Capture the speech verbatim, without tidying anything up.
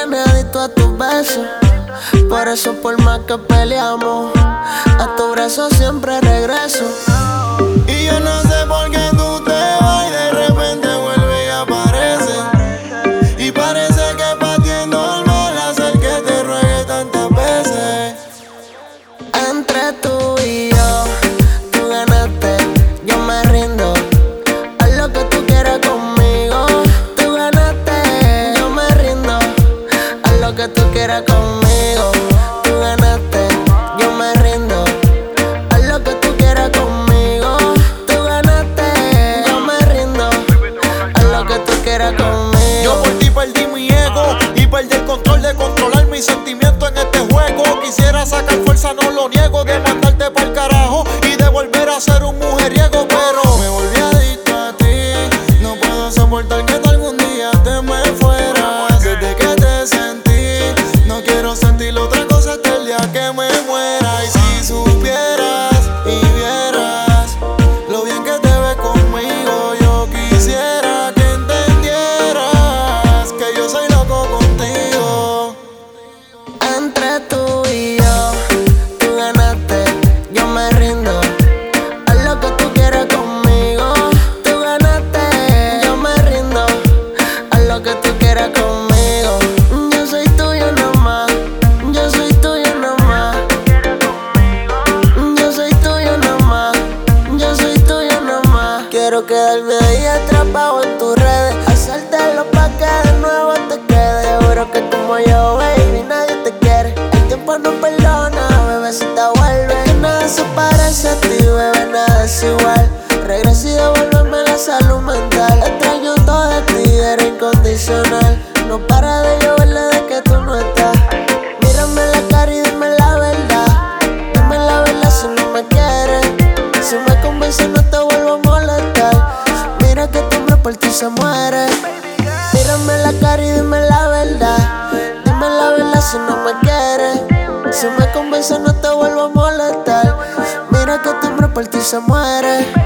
tienes adicto a tus besos. Por eso por más que peleamos, a tu brazo siempre regreso. Y yo no sé por qué tú te vas y de repente vuelve y aparece. Y parece que pa' ti es normal hacer que te ruegue tantas veces. Entre tú y yo, tú ganaste, yo me rindo. Haz lo que tú quieras conmigo. Tú ganaste, yo me rindo. Haz lo que tú quieras conmigo. Tú ganaste, yo me rindo. Haz lo que tú quieras conmigo. Tú ganaste, yo me rindo. Haz lo que tú quieras conmigo. Yo por ti perdí mi ego y perdí el control de controlar mis sentimientos en este juego. Quisiera sacar fuerza, no lo niego, de mandarte pa'l carajo y de volver a ser un mujeriego, pero me volví adicto a ti. No puedo soportar que tú algún día te me fueras. Desde que te sentí, no quiero sentir otra cosa hasta el día que me muera. Y si supieras y vieras lo bien que te ves conmigo, yo quisiera que entendieras que yo soy loco contigo. Entre tú y yo, tú ganaste, yo me rindo. Haz lo que tú quieras conmigo. Tú ganaste, yo me rindo. Haz lo que tú quieras conmigo. Yo soy tuyo nomás, yo soy tuyo nomás. Yo soy tuyo nomás, yo soy tuyo nomás. Quiero quedarme ahí atrapado en tus redes, hacértelo pa' que de nuevo te quede. Seguro que como yo, baby, nadie te quiere. El tiempo no perdona, bebecita, vuelve. Que nada se parece a ti, bebé, nada es igual. Regresa y devuélveme la salud mental. Extraño todo de ti, era incondicional. No para de llover desde que tú no estás. Mírame la cara y dime la verdad. Dime la verdad si no me quieres. Si me convence no te vuelvo a molestar. Mira que tu hombre por ti se muere. Mírame la cara y dime la verdad. Dime la verdad si no me quieres. Si me convence no te vuelvo a molestar. Mira que tu hombre por ti se muere.